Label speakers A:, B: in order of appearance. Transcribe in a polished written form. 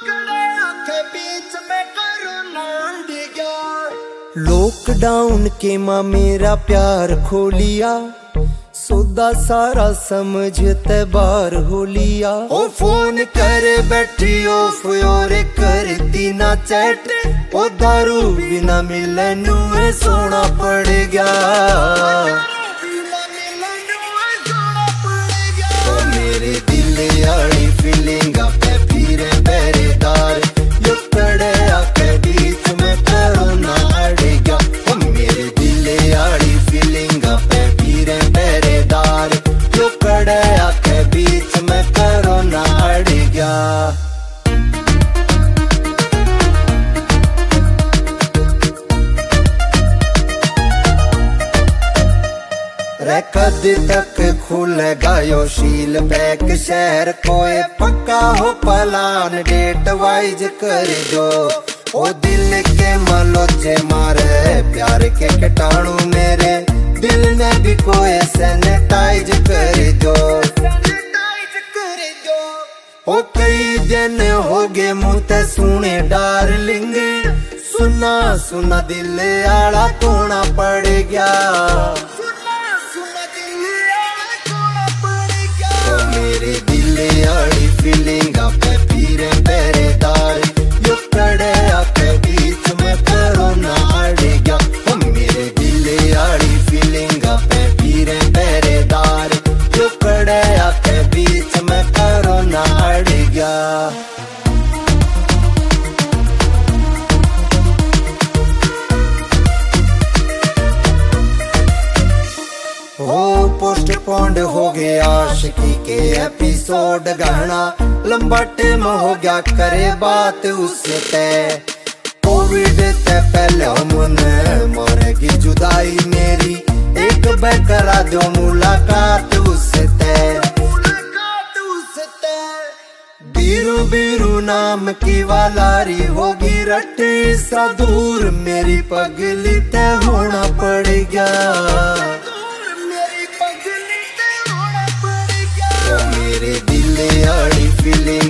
A: Lockdown के माँ मेरा प्यार खो लिया, सौदा सारा समझते बार हो लिया। ओ फोन कर बैठी ऑफ और करती ना चैट, ओ दारू बिना मिलन सोना पड़ गया। ओ मेरे दिल यारी फीलिंग पे फिर पहरेदार, यो कड़े आके बीच में कोरोना अड़ गया। ओ मेरे दिल यारी फीलिंग पे फिर पहरेदार, यो कड़े आके बीच में कोरोना अड़ गया। कद तक खुलेगा यो शील बैक शहर, कोई पक्का हो पलान डेट वाइज कर दो। ओ दिल के मलोचे मारे प्यार के कीटाणु मेरे दिल ने भी कोई सैनिटाइज कर दो। ओ कई दिन हो गए मुँह ते सुने डार्लिंग, सुना सुना दिल आला तोड़ा पड़ गया। मेरे दिल यारी फीलिंग पे फिर पहरेदार, यो कड़े आके बीच में कोरोना अड़ गया। ओ मेरे दिल यारी फीलिंग पे फिर पहरेदार, यो कड़े आके बीच में कोरोना अड़ गया। पोस्टपोन्ड हो गया आशिकी के एपिसोड, गहना लंबा टाइम हो गया करे बात उससे। कोविड से पहले हमने मरेगी जुदाई मेरी, एक बार करा दो मुलाकात उससे। बीरू बीरू नाम की वालारी होगी रट्टी सा दूर, मेरी पगली ते होना पड़ गया। मेरे दिल यारी फीलिंग